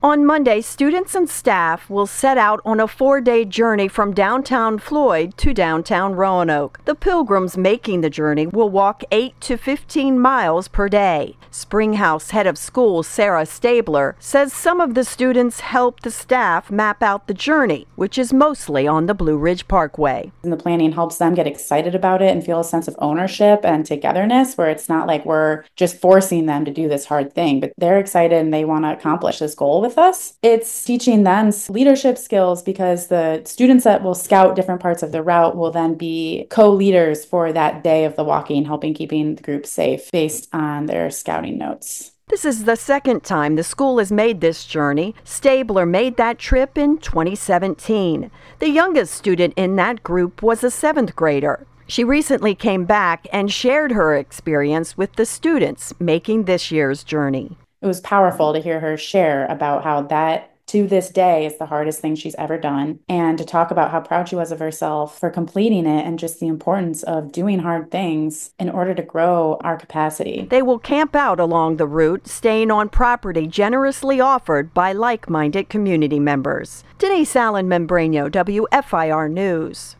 On Monday, students and staff will set out on a 4-day journey from downtown Floyd to downtown Roanoke. The pilgrims making the journey will walk 8 to 15 miles per day. Springhouse head of school Sarah Stabler says some of the students helped the staff map out the journey, which is mostly on the Blue Ridge Parkway. And the planning helps them get excited about it and feel a sense of ownership and togetherness, where it's not like we're just forcing them to do this hard thing, but they're excited and they want to accomplish this goal with us. It's teaching them leadership skills because the students that will scout different parts of the route will then be co-leaders for that day of the walking, helping keeping the group safe based on their scouting notes. This is the second time the school has made this journey. Stabler made that trip in 2017. The youngest student in that group was a 7th grader. She recently came back and shared her experience with the students making this year's journey. It was powerful to hear her share about how that to this day is the hardest thing she's ever done, and to talk about how proud she was of herself for completing it and just the importance of doing hard things in order to grow our capacity. They will camp out along the route, staying on property generously offered by like-minded community members. Denise Allen Membrano, WFIR News.